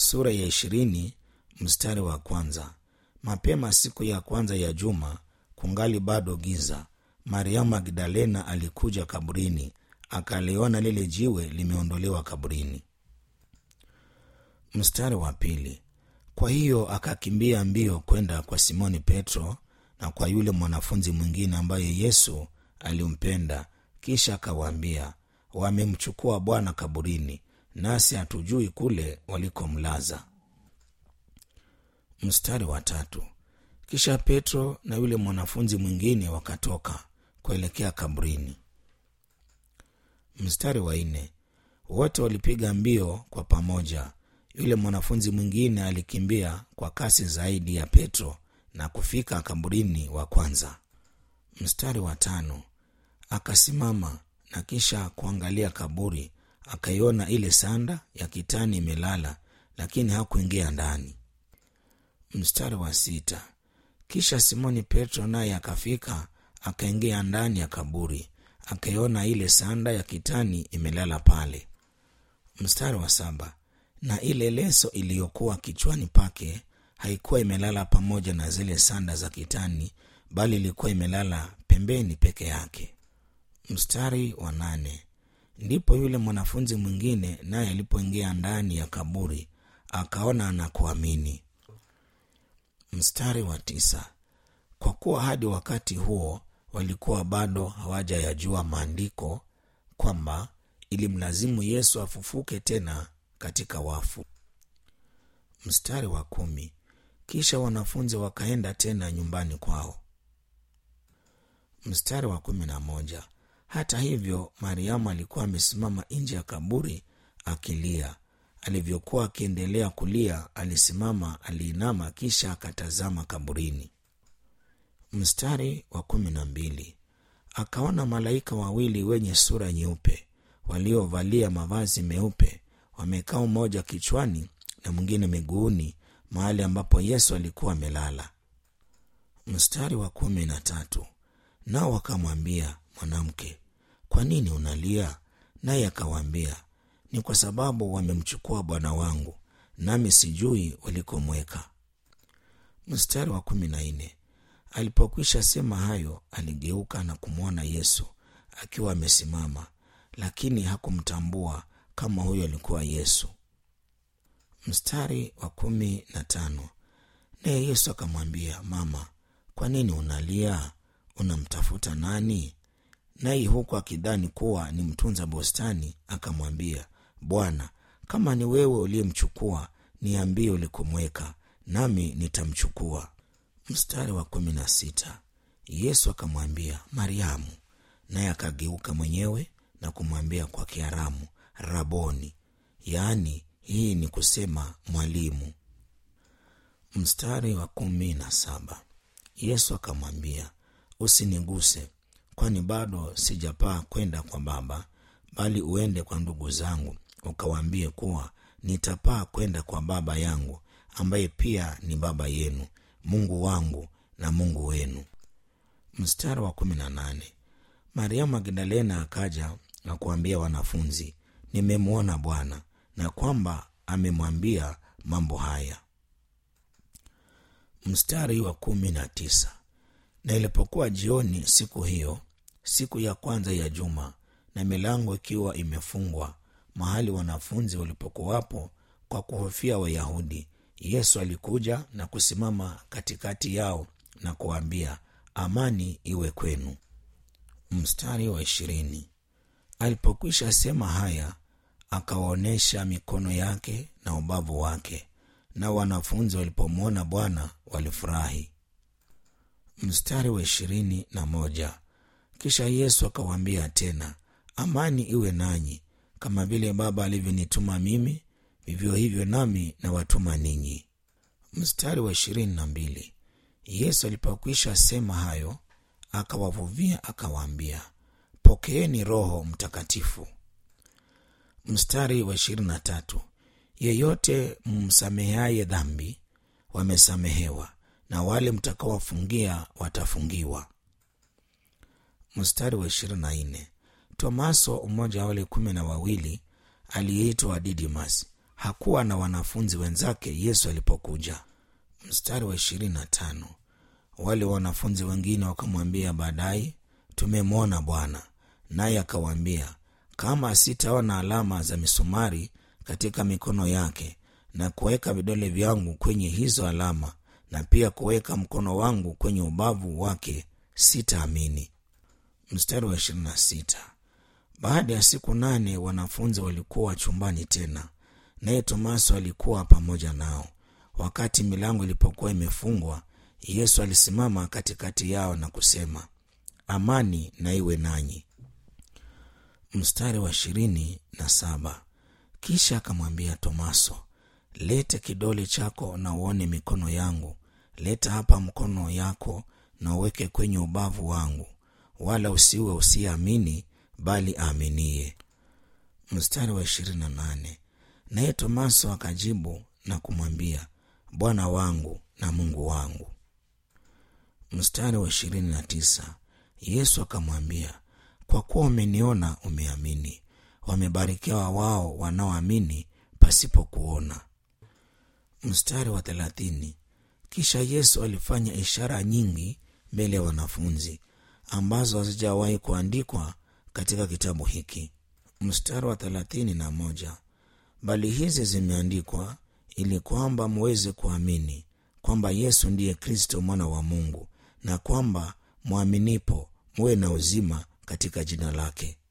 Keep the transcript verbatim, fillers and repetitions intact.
sura ya ishirini mstari wa kwanza. Mapema siku ya kwanza ya juma, kungali bado giza, Mariamu Magdalena alikuja kaburini, akaliona lile jiwe limeondolewa kaburini. Mstari wa pili. Kwa hiyo akakimbia mbio kwenda kwa Simoni Petro na kwa yule mwanafunzi mwingine ambaye Yesu alimpenda, kisha akawaambia, wamemchukua Bwana kaburini, nasi hatujui kule walikomlaza. Mstari wa tatu. Kisha Petro na yule mwanafunzi mwingine wakatoka kuelekea kaburini. Mstari wa nne. Wote walipiga mbio kwa pamoja. Yule mwanafunzi mwingine alikimbia kwa kasi zaidi ya Petro na kufika kaburini wa kwanza. Mstari wa tano. Akasimama na kisha kuangalia kaburi, akaiona ile sanda ya kitani imelala, lakini hakuingia ndani. Mstari wa sita. Kisha Simoni Petro naye akafika, akaingia ndani ya kaburi, akaiona ile sanda ya kitani imelala pale. Mstari wa saba. Na ile leso iliyokuwa kichwani pake haikuwa imelala pamoja na zile sanda za kitani, bali ilikuwa imelala pembeni peke yake. Mstari wa nane. Ndipo yule mwanafunzi mwingine naye alipoingia ndani ya kaburi, akaona na kuamini. Mstari wa tisa. Kwa kuwa hadi wakati huo walikuwa bado hawajayajua maandiko kwamba ilimlazimu Yesu afufuke tena katika wafu. Mstari wa kumi. Kisha wanafunzi wakaenda tena nyumbani kwao. Mstari wa kumi na moja. Hata hivyo Mariamu alikuwa amesimama nje ya kaburi akilia. Alivyokuwa akiendelea kulia, alisimama, aliinama, kisha akatazama kaburini. Mstari wa kumi na mbili. Akaona malaika wawili wenye sura nyeupe, waliovalia mavazi meupe, wamekaa mmoja kichwani na mwingine miguuni, mahali ambapo Yesu alikuwa amelala. Mstari wa kumi na tatu. Nao wakamwambia, mwanamke, kwa nini unalia? Naye akawaambia, ni kwa sababu wamemchukua Bwana wangu, nami sijui walikomweka. Mstari wa kumi na nne. Alipokwisha sema hayo, aligeuka na kumwona Yesu akiwa amesimama, lakini hakumtambua kama huyo alikuwa Yesu. Mstari wa kumi na tano. Naye Yesu akamwambia, mama, kwa nini unalia? Unamtafuta nani? Naye huku akidhani kuwa ni mtunza bustani, akamwambia, Bwana, kama ni wewe uliyemchukua, niambie ulikomweka, nami nitamchukua. Mstari wa kumi na sita. Yesu akamwambia, Mariamu. Naye akageuka mwenyewe na kumwambia kwa Kiaramu, Raboni, yaani hii ni kusema mwalimu. Mstari wa kumi na saba. Yesu akamwambia, usiniguse, kwani bado sijapaa kwenda kwa Baba, bali uende kwa ndugu zangu ukawaambie kuwa nitapaa kwenda kwa Baba yangu, ambaye pia ni Baba yenu, Mungu wangu na Mungu wenu. Mstari wa kumi na nane. Mariamu Magdalena akaja na kuambia wanafunzi, nimemwona Bwana, na kwamba amemwambia mambo haya. Mstari wa kumi na tisa. Na ilipokuwa jioni siku hiyo, siku ya kwanza ya juma, na milango ikiwa imefungwa mahali wanafunzi walipokuwapo kwa kuhofia Wayahudi, Yesu alikuja na kusimama katikati yao na kuambia, amani iwe kwenu. Mstari wa ishirini. Alipokwisha sema haya, akawaonesha mikono yake na ubavu wake, na wanafunzi walipomwona Bwana walifurahi. Mstari wa ishirini na moja. Kisha Yesu akawaambia tena, amani iwe nanyi, kama vile Baba alivyonituma mimi, vivyo hivyo nami na watuma ninyi. Mstari wa ishirini na mbili. Yesu alipokwisha sema hayo, akawavuvia akawaambia, pokeeni Roho Mtakatifu. Mstari wa ishirini na tatu. Yeyote msameheaye dhambi wamesamehewa, na wale mtakaowafungia watafungiwa. Mstari wa ishirini na nne. Tomaso, mmoja wa wale kumi na wawili, aliyeitwa Didimas, hakuwa na wanafunzi wenzake Yesu alipokuja. Mstari wa ishirini na tano. Wale wanafunzi wengine wakamwambia baadaye, tumemwona Bwana. Naye akawaambia, kama sitaona alama za misumari katika mikono yake na kuweka vidole vyangu kwenye hizo alama na pia kuweka mkono wangu kwenye ubavu wake, sitaamini. Mstari wa ishirini na sita. Baada ya siku nane wanafunzi walikuwa chumbani tena, naye Tomaso alikuwa pamoja nao. Wakati milango ilipokuwa imefungwa, Yesu alisimama katikati yao na kusema, amani na iwe nanyi. Mstari wa ishirini na saba. Kisha akamwambia Tomaso, lete kidole chako na uone mikono yangu, leta hapa mkono yako na uweke kwenye ubavu wangu, wala usiwe usiamini bali aaminie. Mstari wa ishirini na nane. Naye Tomaso akajibu na kumwambia, Bwana wangu na Mungu wangu. Mstari wa ishirini na tisa. Yesu akamwambia, kwa kuwa umeniona umeamini. Wamebarikiwa wao wanaoamini pasipo kuona. Mstari wa thelathini. Kisha Yesu alifanya ishara nyingi mbele ya wanafunzi ambazo hazijawahi kuandikwa katika kitabu hiki. Mstari wa thelathini na moja. Bali hizi zimeandikwa ili kwamba muweze kuamini kwamba Yesu ndiye Kristo mwana wa Mungu, na kwamba muaminipo muwe na uzima katika jina lake.